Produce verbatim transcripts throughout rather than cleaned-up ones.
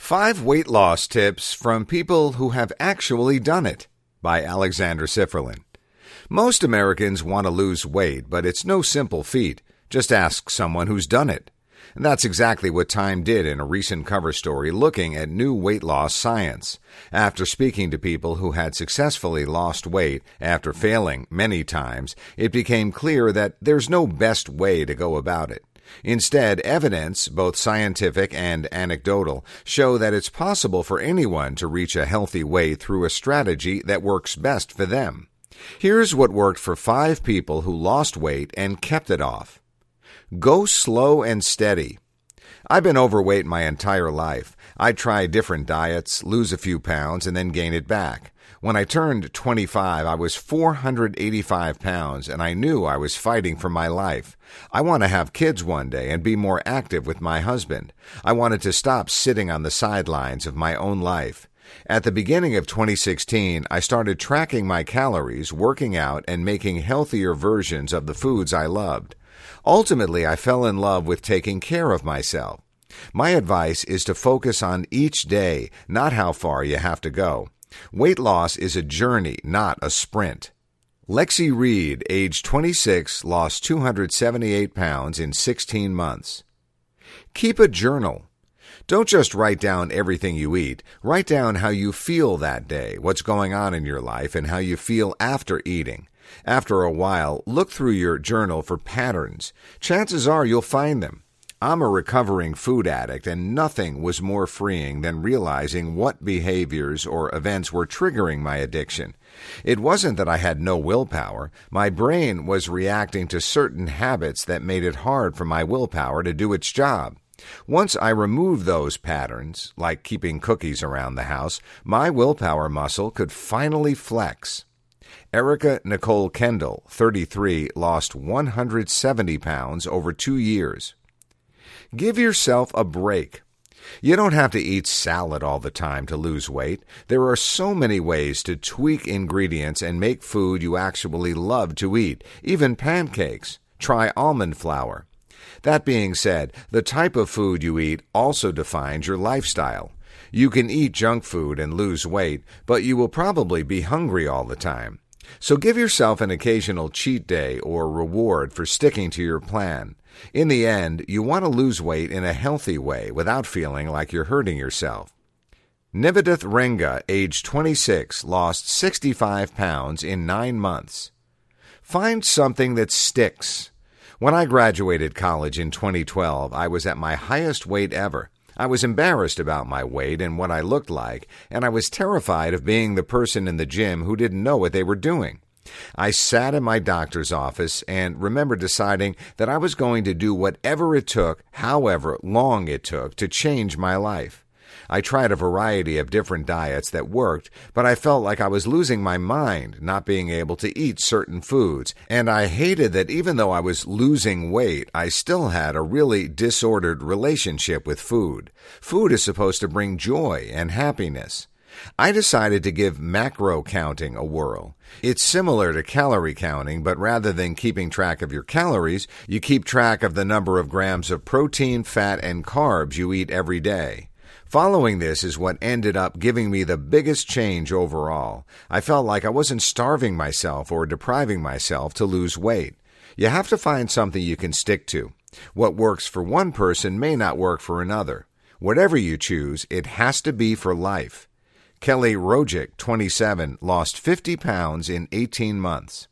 Five Weight Loss Tips from People Who Have Actually Done It by Alexander Sifferlin. Most Americans want to lose weight, but it's no simple feat. Just ask someone who's done it. And that's exactly what Time did in a recent cover story looking at new weight loss science. After speaking to people who had successfully lost weight after failing many times, it became clear that there's no best way to go about it. Instead, evidence, both scientific and anecdotal, show that it's possible for anyone to reach a healthy weight through a strategy that works best for them. Here's what worked for five people who lost weight and kept it off. Go slow and steady. I've been overweight my entire life. I tried different diets, lose a few pounds, and then gain it back. When I turned twenty-five, I was four hundred eighty-five pounds, and I knew I was fighting for my life. I want to have kids one day and be more active with my husband. I wanted to stop sitting on the sidelines of my own life. At the beginning of twenty sixteen, I started tracking my calories, working out, and making healthier versions of the foods I loved. Ultimately, I fell in love with taking care of myself. My advice is to focus on each day, not how far you have to go. Weight loss is a journey, not a sprint. Lexi Reed, age twenty-six, lost two hundred seventy-eight pounds in sixteen months. Keep a journal. Don't just write down everything you eat. Write down how you feel that day, what's going on in your life, and how you feel after eating. After a while, look through your journal for patterns. Chances are you'll find them. I'm a recovering food addict, and nothing was more freeing than realizing what behaviors or events were triggering my addiction. It wasn't that I had no willpower. My brain was reacting to certain habits that made it hard for my willpower to do its job. Once I removed those patterns, like keeping cookies around the house, my willpower muscle could finally flex. Erica Nicole Kendall, thirty-three, lost one hundred seventy pounds over two years. Give yourself a break. You don't have to eat salad all the time to lose weight. There are so many ways to tweak ingredients and make food you actually love to eat, even pancakes. Try almond flour. That being said, the type of food you eat also defines your lifestyle. You can eat junk food and lose weight, but you will probably be hungry all the time. So give yourself an occasional cheat day or reward for sticking to your plan. In the end, you want to lose weight in a healthy way without feeling like you're hurting yourself. Nivedith Renga, age twenty-six, lost sixty-five pounds in nine months. Find something that sticks. When I graduated college in twenty twelve, I was at my highest weight ever. I was embarrassed about my weight and what I looked like, and I was terrified of being the person in the gym who didn't know what they were doing. I sat in my doctor's office and remember deciding that I was going to do whatever it took, however long it took, to change my life. I tried a variety of different diets that worked, but I felt like I was losing my mind, not being able to eat certain foods, and I hated that even though I was losing weight, I still had a really disordered relationship with food. Food is supposed to bring joy and happiness. I decided to give macro counting a whirl. It's similar to calorie counting, but rather than keeping track of your calories, you keep track of the number of grams of protein, fat, and carbs you eat every day. Following this is what ended up giving me the biggest change overall. I felt like I wasn't starving myself or depriving myself to lose weight. You have to find something you can stick to. What works for one person may not work for another. Whatever you choose, it has to be for life. Kelly Rojic, twenty-seven, lost fifty pounds in eighteen months.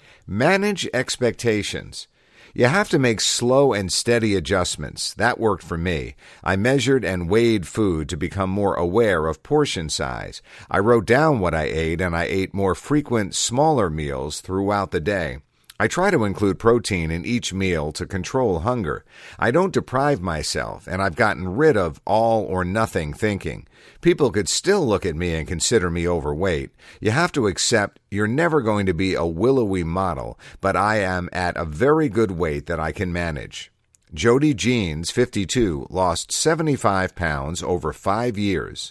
Manage expectations. You have to make slow and steady adjustments. That worked for me. I measured and weighed food to become more aware of portion size. I wrote down what I ate, and I ate more frequent, smaller meals throughout the day. I try to include protein in each meal to control hunger. I don't deprive myself, and I've gotten rid of all or nothing thinking. People could still look at me and consider me overweight. You have to accept you're never going to be a willowy model, but I am at a very good weight that I can manage. Jody Jeans, fifty-two, lost seventy-five pounds over five years.